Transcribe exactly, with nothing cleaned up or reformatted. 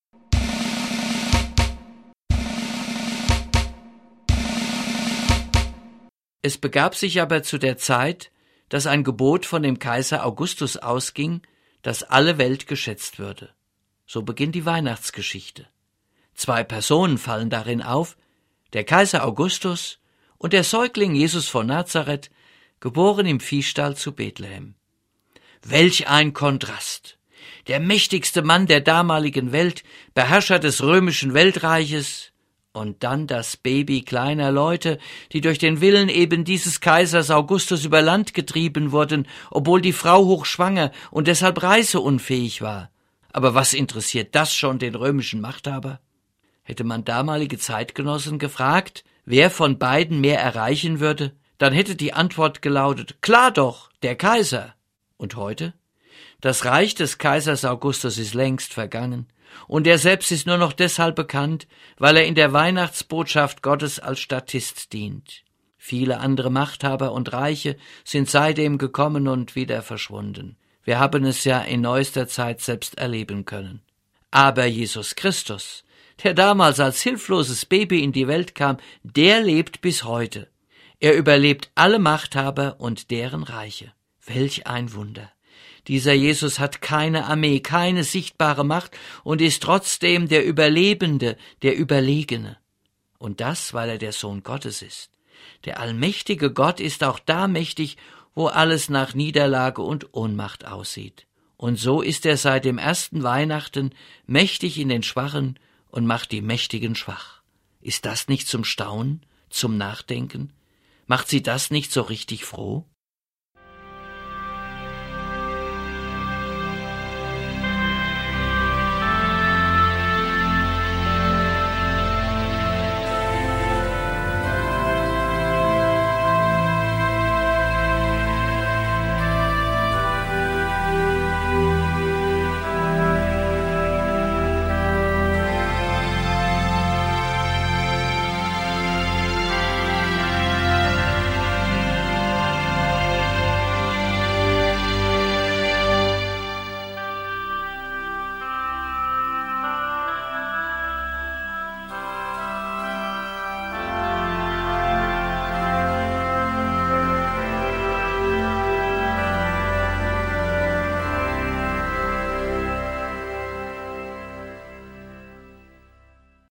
Es begab sich aber zu der Zeit, dass ein Gebot von dem Kaiser Augustus ausging, dass alle Welt geschätzt würde. So beginnt die Weihnachtsgeschichte. Zwei Personen fallen darin auf, der Kaiser Augustus und der Säugling Jesus von Nazareth, geboren im Viehstall zu Bethlehem. Welch ein Kontrast! Der mächtigste Mann der damaligen Welt, Beherrscher des römischen Weltreiches, und dann das Baby kleiner Leute, die durch den Willen eben dieses Kaisers Augustus über Land getrieben wurden, obwohl die Frau hochschwanger und deshalb reiseunfähig war. Aber was interessiert das schon den römischen Machthaber? Hätte man damalige Zeitgenossen gefragt, wer von beiden mehr erreichen würde, dann hätte die Antwort gelautet, klar doch, der Kaiser. Und heute? Das Reich des Kaisers Augustus ist längst vergangen, und er selbst ist nur noch deshalb bekannt, weil er in der Weihnachtsbotschaft Gottes als Statist dient. Viele andere Machthaber und Reiche sind seitdem gekommen und wieder verschwunden. Wir haben es ja in neuester Zeit selbst erleben können. Aber Jesus Christus, der damals als hilfloses Baby in die Welt kam, der lebt bis heute. Er überlebt alle Machthaber und deren Reiche. Welch ein Wunder! Dieser Jesus hat keine Armee, keine sichtbare Macht und ist trotzdem der Überlebende, der Überlegene. Und das, weil er der Sohn Gottes ist. Der allmächtige Gott ist auch da mächtig, wo alles nach Niederlage und Ohnmacht aussieht. Und so ist er seit dem ersten Weihnachten mächtig in den Schwachen und macht die Mächtigen schwach. Ist das nicht zum Staunen, zum Nachdenken? Macht sie das nicht so richtig froh?